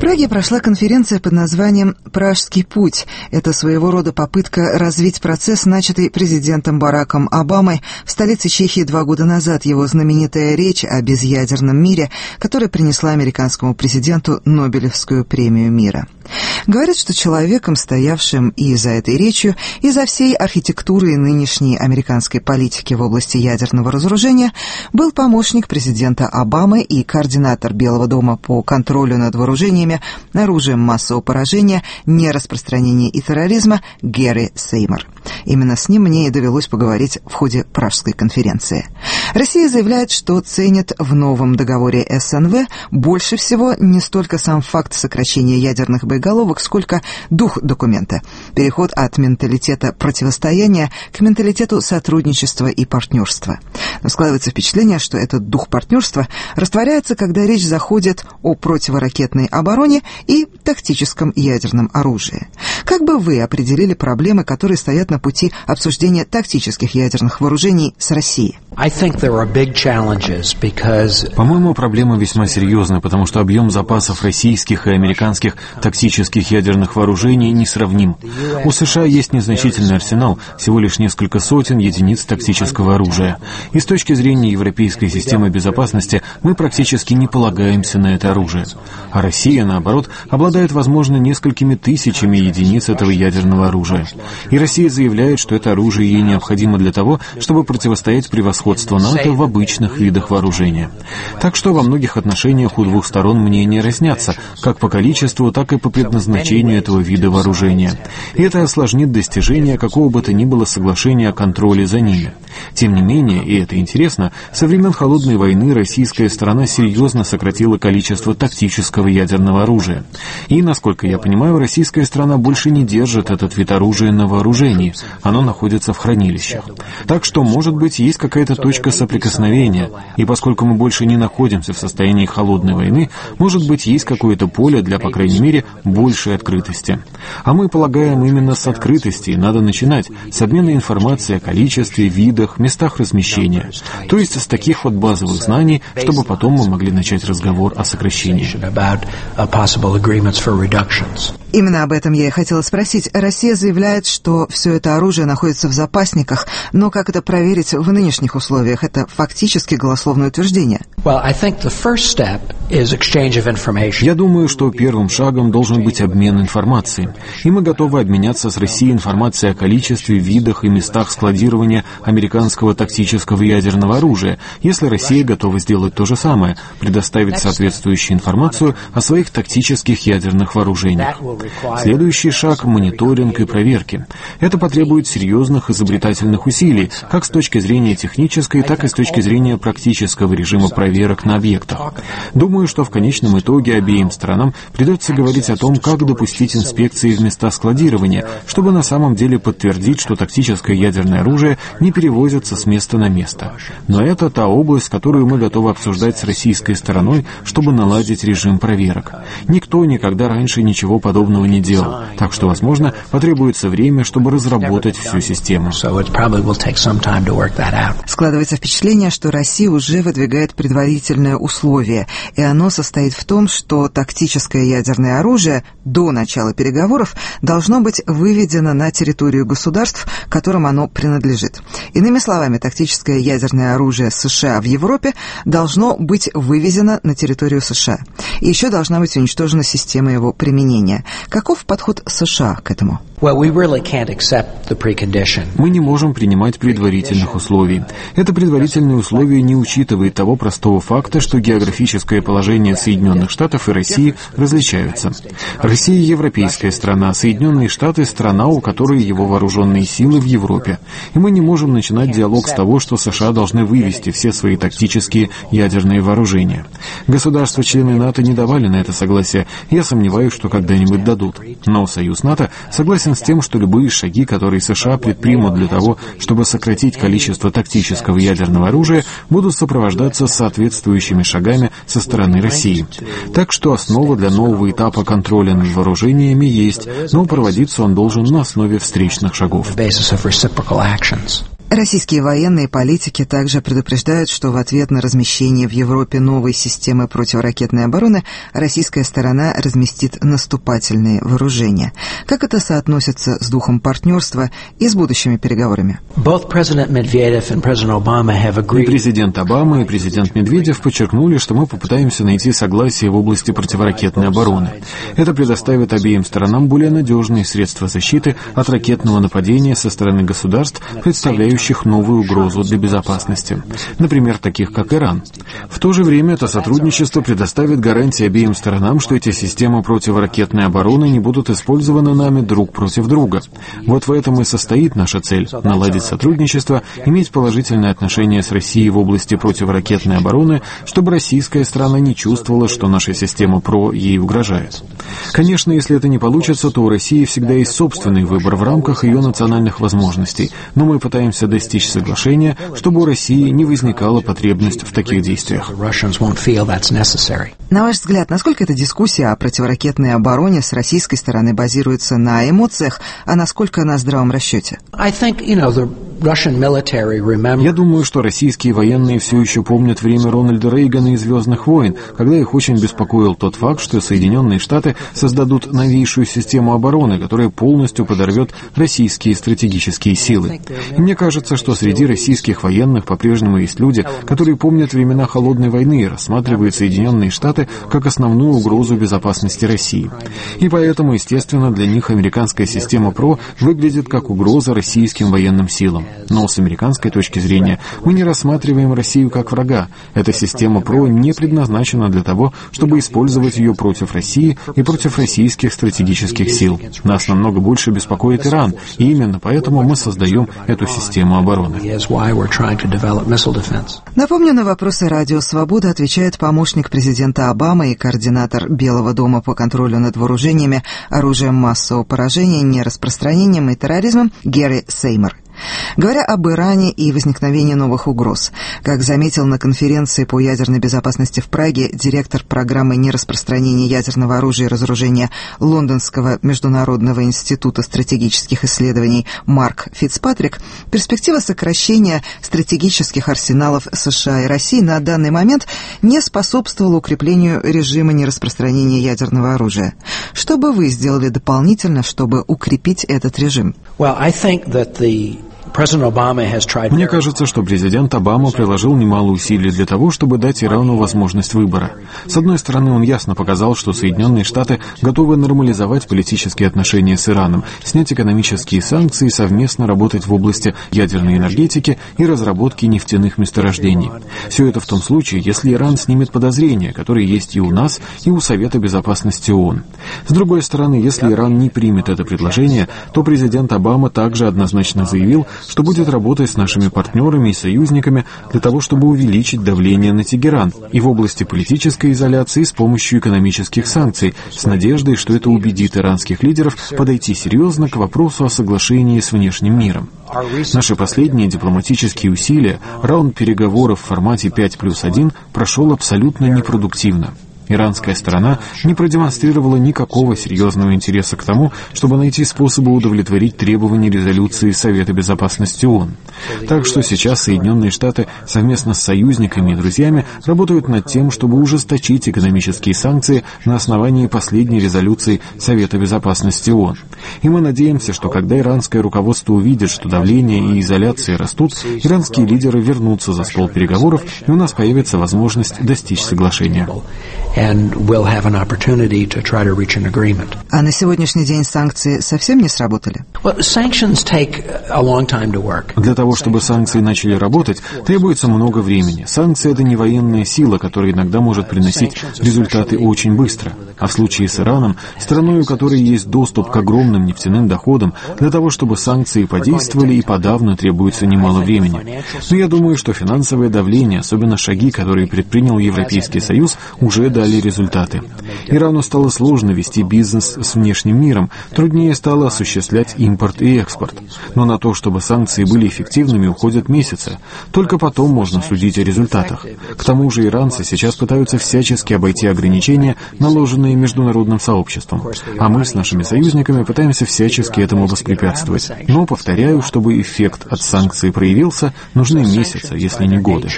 Праге прошла конференция под названием «Пражский путь». Это своего рода попытка развить процесс, начатый президентом Бараком Обамой в столице Чехии 2 года назад, его знаменитая речь о безъядерном мире, которая принесла американскому президенту Нобелевскую премию мира. Говорят, что человеком, стоявшим и за этой речью, и за всей архитектурой нынешней американской политики в области ядерного разоружения, был помощник президента Обамы и координатор Белого дома по контролю над вооружениями, оружием массового поражения, нераспространения и терроризма Гэри Сеймор. Именно с ним мне и довелось поговорить в ходе Пражской конференции. Россия заявляет, что ценит в новом договоре СНВ больше всего не столько сам факт сокращения ядерных боеголовок, сколько дух документа. Переход от менталитета противостояния к менталитету сотрудничества и партнерства. Но складывается впечатление, что этот дух партнерства растворяется, когда речь заходит о противоракетной обороне и тактическом ядерном оружии. Как бы вы определили проблемы, которые стоят на пути обсуждения тактических ядерных вооружений с Россией? По-моему, проблема весьма серьезная, потому что объем запасов российских и американских тактических ядерных вооружений несравним. У США есть незначительный арсенал, всего лишь несколько сотен единиц тактического оружия. И с точки зрения европейской системы безопасности мы практически не полагаемся на это оружие. А Россия, наоборот, обладает, возможно, несколькими тысячами единиц этого ядерного оружия. И Россия заявляет, что это оружие ей необходимо для того, чтобы противостоять превосходству НАТО в обычных видах вооружения. Так что во многих отношениях у двух сторон мнения разнятся, как по количеству, так и по предназначению этого вида вооружения. И это осложнит достижение какого бы то ни было соглашения о контроле за ними. Тем не менее, и это интересно, со времен Холодной войны российская сторона серьезно сократила количество тактического ядерного оружия. И, насколько я понимаю, российская страна больше не держит этот вид оружия на вооружении. Оно находится в хранилищах. Так что, может быть, есть какая-то точка соприкосновения. И поскольку мы больше не находимся в состоянии холодной войны, может быть, есть какое-то поле для, по крайней мере, большей открытости. А мы полагаем, именно с открытости надо начинать, с обмена информацией о количестве, видах, местах размещения. То есть с таких вот базовых знаний, чтобы потом мы могли начать разговор о сокращении. Именно об этом я и хотела спросить. Россия заявляет, что все это оружие находится в запасниках, но как это проверить в нынешних условиях? Это фактически голословное утверждение. Я думаю, что первым шагом должен быть обмен информацией. И мы готовы обменяться с Россией информацией о количестве, видах и местах складирования американского тактического ядерного оружия, если Россия готова сделать то же самое, предоставить соответствующую информацию о своих тактических ядерных вооружениях. Следующий шаг — мониторинг и проверки. Это потребует серьезных изобретательных усилий, как с точки зрения технической, так и с точки зрения практического режима проверок на объектах. Думаю, что в конечном итоге обеим сторонам придется говорить о том, как допустить инспекции в места складирования, чтобы на самом деле подтвердить, что тактическое ядерное оружие не перевозится с места на место. Но это та область, которую мы готовы обсуждать с российской стороной, чтобы наладить режим проверок. Никто никогда раньше ничего подобного не делал, так что, возможно, потребуется время, чтобы разработать всю систему. Складывается впечатление, что Россия уже выдвигает предварительное условие, и оно состоит в том, что тактическое ядерное оружие до начала переговоров должно быть выведено на территорию государств, которым оно принадлежит. Иными словами, тактическое ядерное оружие США в Европе должно быть вывезено на территорию США. И еще должна быть уничтожена система его применения. Каков подход США к этому? Мы не можем принимать предварительных условий. Это предварительное условие не учитывает того простого факта, что географическое положение Соединенных Штатов и России различаются. Россия — европейская страна, Соединенные Штаты — страна, у которой его вооруженные силы в Европе. И мы не можем начинать диалог с того, что США должны вывести все свои тактические ядерные вооружения. Государства-члены НАТО не давали на это согласие. Я сомневаюсь, что когда-нибудь дадут. Но Союз НАТО согласен с тем, что любые шаги, которые США предпримут для того, чтобы сократить количество тактического ядерного оружия, будут сопровождаться соответствующими шагами со стороны России. Так что основа для нового этапа контроля над вооружениями есть, но проводиться он должен на основе встречных шагов. Российские военные политики также предупреждают, что в ответ на размещение в Европе новой системы противоракетной обороны российская сторона разместит наступательные вооружения. Как это соотносится с духом партнерства и с будущими переговорами? И президент Обама, и президент Медведев подчеркнули, что мы попытаемся найти согласие в области противоракетной обороны. Это предоставит обеим сторонам более надежные средства защиты от ракетного нападения со стороны государств, представляющих новую угрозу для безопасности, например, таких как Иран. В то же время это сотрудничество предоставит гарантии обеим сторонам, что эти системы противоракетной обороны не будут использованы нами друг против друга. Вот в этом и состоит наша цель – наладить сотрудничество, иметь положительные отношения с Россией в области противоракетной обороны, чтобы российская сторона не чувствовала, что наша система ПРО ей угрожает. Конечно, если это не получится, то у России всегда есть собственный выбор в рамках ее национальных возможностей, но мы пытаемся достичь соглашения, чтобы у России не возникала потребность в таких действиях. На ваш взгляд, насколько эта дискуссия о противоракетной обороне с российской стороны базируется на эмоциях, а насколько на здравом расчете? Я думаю, что российские военные все еще помнят время Рональда Рейгана и «Звездных войн», когда их очень беспокоил тот факт, что Соединенные Штаты создадут новейшую систему обороны, которая полностью подорвет российские стратегические силы. И мне кажется, что среди российских военных по-прежнему есть люди, которые помнят времена Холодной войны и рассматривают Соединенные Штаты как основную угрозу безопасности России. И поэтому, естественно, для них американская система ПРО выглядит как угроза российским военным силам. Но с американской точки зрения мы не рассматриваем Россию как врага. Эта система ПРО не предназначена для того, чтобы использовать ее против России и против российских стратегических сил. Нас намного больше беспокоит Иран, и именно поэтому мы создаем эту систему обороны. Напомню, на вопросы «Радио Свобода» отвечает помощник президента Обамы и координатор Белого дома по контролю над вооружениями, оружием массового поражения, нераспространением и терроризмом Гэри Сеймор. Говоря об Иране и возникновении новых угроз, как заметил на конференции по ядерной безопасности в Праге директор программы нераспространения ядерного оружия и разоружения Лондонского международного института стратегических исследований Марк Фицпатрик, перспектива сокращения стратегических арсеналов США и России на данный момент не способствовала укреплению режима нераспространения ядерного оружия. Что бы вы сделали дополнительно, чтобы укрепить этот режим? Мне кажется, что президент Обама приложил немало усилий для того, чтобы дать Ирану возможность выбора. С одной стороны, он ясно показал, что Соединенные Штаты готовы нормализовать политические отношения с Ираном, снять экономические санкции и совместно работать в области ядерной энергетики и разработки нефтяных месторождений. Все это в том случае, если Иран снимет подозрения, которые есть и у нас, и у Совета Безопасности ООН. С другой стороны, если Иран не примет это предложение, то президент Обама также однозначно заявил, что будет работать с нашими партнерами и союзниками для того, чтобы увеличить давление на Тегеран и в области политической изоляции с помощью экономических санкций, с надеждой, что это убедит иранских лидеров подойти серьезно к вопросу о соглашении с внешним миром. Наши последние дипломатические усилия, раунд переговоров в формате 5+1, прошел абсолютно непродуктивно. Иранская сторона не продемонстрировала никакого серьезного интереса к тому, чтобы найти способы удовлетворить требования резолюции Совета Безопасности ООН. Так что сейчас Соединенные Штаты совместно с союзниками и друзьями работают над тем, чтобы ужесточить экономические санкции на основании последней резолюции Совета Безопасности ООН. И мы надеемся, что когда иранское руководство увидит, что давление и изоляция растут, иранские лидеры вернутся за стол переговоров, и у нас появится возможность достичь соглашения. А на сегодняшний день санкции совсем не сработали? Для того, чтобы санкции начали работать, требуется много времени. Санкции — это не военная сила, которая иногда может приносить результаты очень быстро. А в случае с Ираном, страной, у которой есть доступ к огромным нефтяным доходам, для того, чтобы санкции подействовали, и подавно требуется немало времени. Но я думаю, что финансовое давление, особенно шаги, которые предпринял Европейский Союз, уже дали результаты. Ирану стало сложно вести бизнес с внешним миром, труднее стало осуществлять импорт и экспорт. Но на то, чтобы санкции были эффективными, уходят месяцы. Только потом можно судить о результатах. К тому же иранцы сейчас пытаются всячески обойти ограничения, наложенные международным сообществом. А мы с нашими союзниками пытаемся всячески этому воспрепятствовать. Но, повторяю, чтобы эффект от санкций проявился, нужны месяцы, если не годы.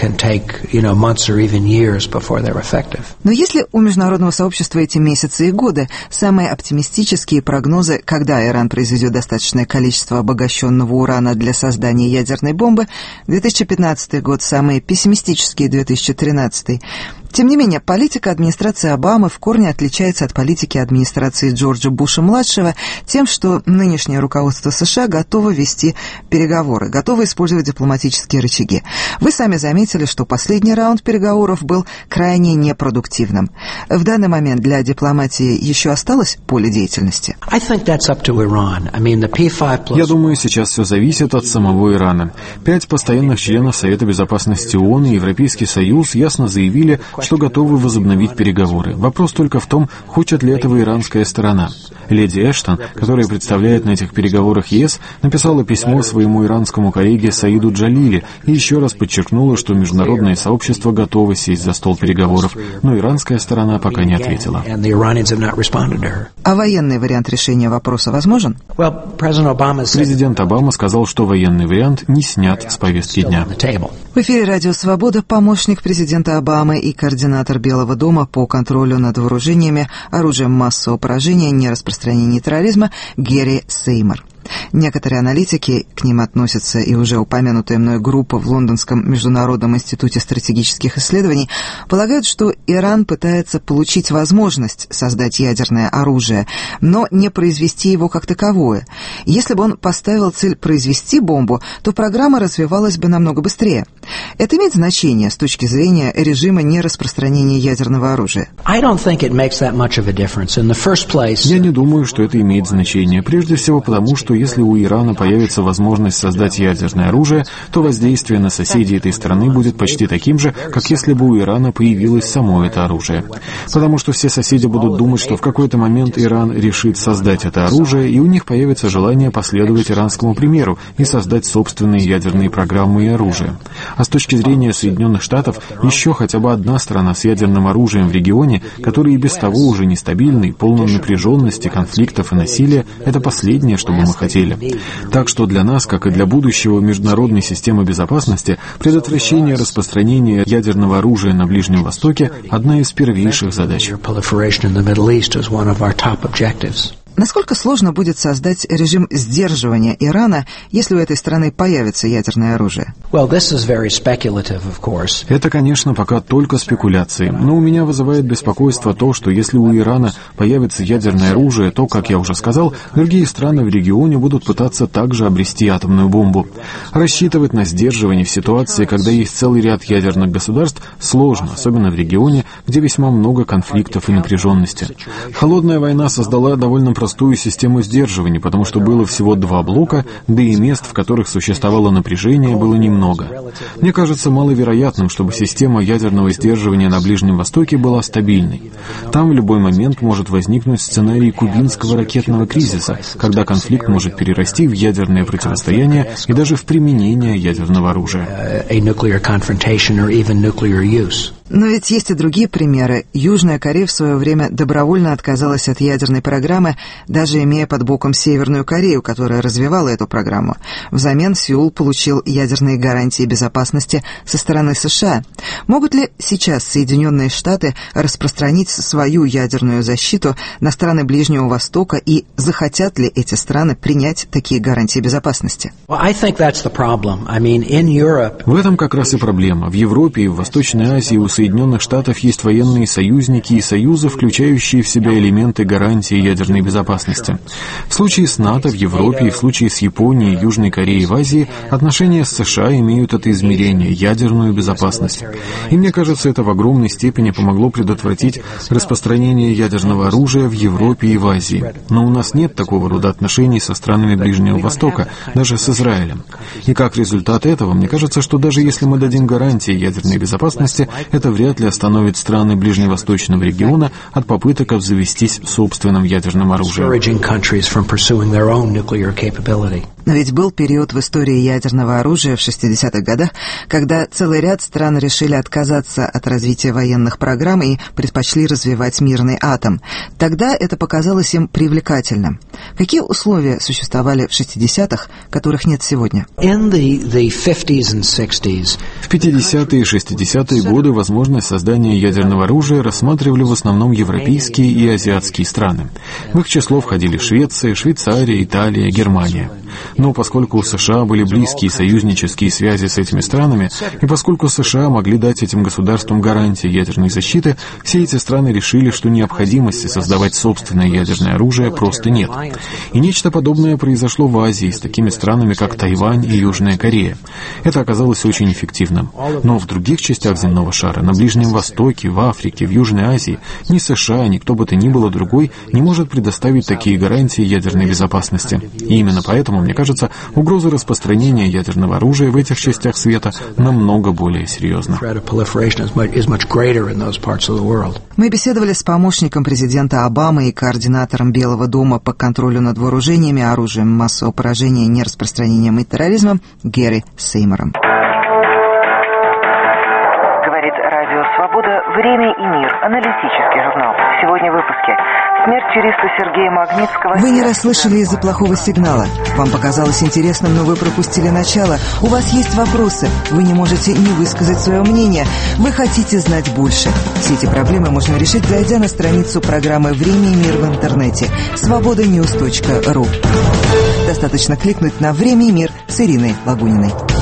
Но если у международного сообщества эти месяцы и годы, самые оптимистические прогнозы, когда Иран произведет достаточное количество обогащенного урана для создания ядерной бомбы, 2015 год, самые пессимистические 2013. Тем не менее, политика администрации Обамы в корне отличается от политики администрации Джорджа Буша-младшего тем, что нынешнее руководство США готово вести переговоры, готово использовать дипломатические рычаги. Вы сами заметили, что последний раунд переговоров был крайне непродуктивным. В данный момент для дипломатии еще осталось поле деятельности? Я думаю, сейчас все зависит от самого Ирана. 5 постоянных членов Совета Безопасности ООН и Европейский Союз ясно заявили, что готовы возобновить переговоры. Вопрос только в том, хочет ли этого иранская сторона. Леди Эштон, которая представляет на этих переговорах ЕС, написала письмо своему иранскому коллеге Саиду Джалили и еще раз подчеркнула, что международное сообщество готово сесть за стол переговоров, но иранская сторона пока не ответила. А военный вариант решения вопроса возможен? Президент Обама сказал, что военный вариант не снят с повестки дня. В эфире «Радио Свобода» помощник президента Обамы и координатор Белого дома по контролю над вооружениями, оружием массового поражения, нераспространения терроризма Гэри Сеймор. Некоторые аналитики, к ним относятся и уже упомянутая мной группа в Лондонском международном институте стратегических исследований, полагают, что Иран пытается получить возможность создать ядерное оружие, но не произвести его как таковое. Если бы он поставил цель произвести бомбу, то программа развивалась бы намного быстрее. Это имеет значение с точки зрения режима нераспространения ядерного оружия? Я не думаю, что это имеет значение. Прежде всего потому, что если у Ирана появится возможность создать ядерное оружие, то воздействие на соседей этой страны будет почти таким же, как если бы у Ирана появилось само это оружие. Потому что все соседи будут думать, что в какой-то момент Иран решит создать это оружие, и у них появится желание последовать иранскому примеру и создать собственные ядерные программы и оружие. А с точки зрения Соединенных Штатов, еще хотя бы одна страна с ядерным оружием в регионе, который и без того уже нестабильный, полон напряженности, конфликтов и насилия, это последнее, что бы мы хотели. Так что для нас, как и для будущего международной системы безопасности, предотвращение распространения ядерного оружия на Ближнем Востоке – одна из первейших задач. Насколько сложно будет создать режим сдерживания Ирана, если у этой страны появится ядерное оружие? Это, конечно, пока только спекуляции, но у меня вызывает беспокойство то, что если у Ирана появится ядерное оружие, то, как я уже сказал, другие страны в регионе будут пытаться также обрести атомную бомбу. Рассчитывать на сдерживание в ситуации, когда есть целый ряд ядерных государств, сложно, особенно в регионе, где весьма много конфликтов и напряженности. Холодная война создала довольно простую систему сдерживания, потому что было всего 2 блока, да и мест, в которых существовало напряжение, было немного. Мне кажется маловероятным, чтобы система ядерного сдерживания на Ближнем Востоке была стабильной. Там в любой момент может возникнуть сценарий кубинского ракетного кризиса, когда конфликт может перерасти в ядерное противостояние и даже в применение ядерного оружия. Но ведь есть и другие примеры. Южная Корея в свое время добровольно отказалась от ядерной программы, даже имея под боком Северную Корею, которая развивала эту программу. Взамен Сеул получил ядерные гарантии безопасности со стороны США. Могут ли сейчас Соединенные Штаты распространить свою ядерную защиту на страны Ближнего Востока, и захотят ли эти страны принять такие гарантии безопасности? В этом как раз и проблема. В Европе и в Восточной Азии у Соединенных Штатов есть военные союзники и союзы, включающие в себя элементы гарантии ядерной безопасности. В случае с НАТО в Европе и в случае с Японией, Южной Кореей в Азии отношения с США имеют это измерение – ядерную безопасность. И мне кажется, это в огромной степени помогло предотвратить распространение ядерного оружия в Европе и в Азии. Но у нас нет такого рода отношений со странами Ближнего Востока, даже с Израилем. И как результат этого, мне кажется, что даже если мы дадим гарантии ядерной безопасности, это это вряд ли остановит страны ближневосточного региона от попыток обзавестись собственным ядерным оружием. Но ведь был период в истории ядерного оружия в 60-х годах, когда целый ряд стран решили отказаться от развития военных программ и предпочли развивать мирный атом. Тогда это показалось им привлекательным. Какие условия существовали в 60-х, которых нет сегодня? В 50-е и 60-е годы возможность создания ядерного оружия рассматривали в основном европейские и азиатские страны. В их число входили Швеция, Швейцария, Италия, Германия. Но поскольку у США были близкие союзнические связи с этими странами, и поскольку США могли дать этим государствам гарантии ядерной защиты, все эти страны решили, что необходимости создавать собственное ядерное оружие просто нет. И нечто подобное произошло в Азии с такими странами, как Тайвань и Южная Корея. Это оказалось очень эффективным. Но в других частях земного шара, на Ближнем Востоке, в Африке, в Южной Азии, ни США, ни кто бы то ни было другой не может предоставить такие гарантии ядерной безопасности. И именно поэтому, мне кажется, угроза распространения ядерного оружия в этих частях света намного более серьезна. Мы беседовали с помощником президента Обамы и координатором Белого дома по контролю над вооружениями, оружием массового поражения, нераспространением и терроризмом Гэри Сеймором. Говорит Радио Свобода, «Время и мир», аналитический журнал. Сегодня в выпуске. Смерть юриста Сергея Магнитского... Вы не расслышали из-за плохого сигнала. Вам показалось интересным, но вы пропустили начало. У вас есть вопросы. Вы не можете не высказать свое мнение. Вы хотите знать больше. Все эти проблемы можно решить, зайдя на страницу программы «Время и мир» в интернете. Свободаnews.ru. Достаточно кликнуть на «Время и мир» с Ириной Лагуниной.